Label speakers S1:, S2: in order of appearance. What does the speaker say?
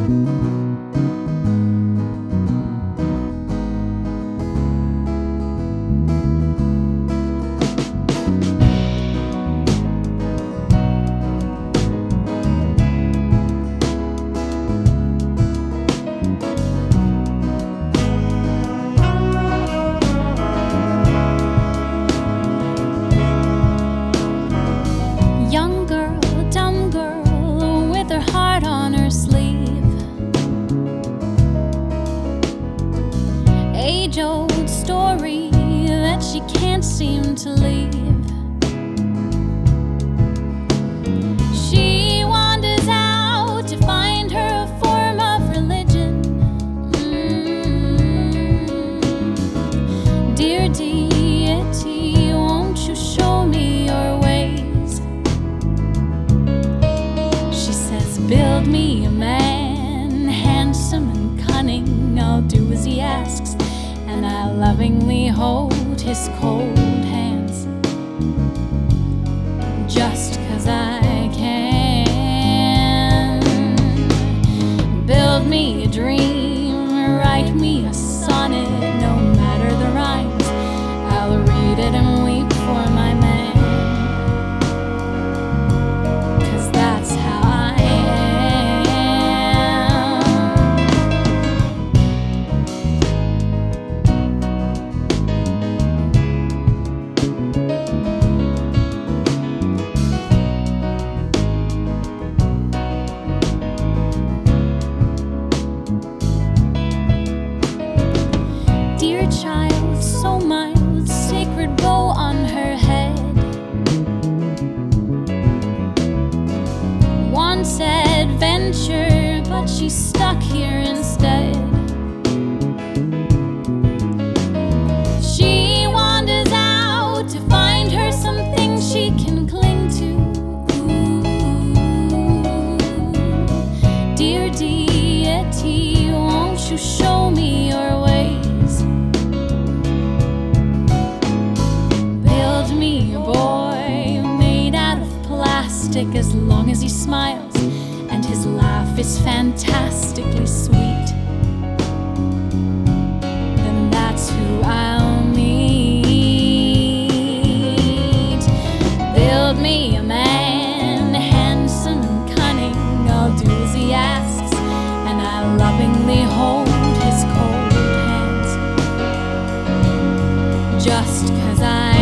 S1: Young girl, dumb girl, with her heart on her sleeve. Age-old story that she can't seem to leave. She wanders out to find her a form of religion. Dear deity, won't you show me your ways? She says, build me a man, handsome and cunning. I'll do as he asks, and I lovingly hold his cold hands. Just 'cause I can. Build me a dream, write me a sonnet, no matter the rhymes. I'll read it and weep for my man. 'Cause that's how I Dear child, so mild, sacred bow on her head. Wants adventure, but she's stuck here instead. She wanders out to find her something she can cling to. Dear deity, won't you show me your ways? Build me a boy made out of plastic, as long as he smiles and his laugh is fantastically sweet. Then that's who I'll meet. Build me a man, handsome and cunning. I'll do as he asks, and I lovingly hold his cold hands. Just 'cause I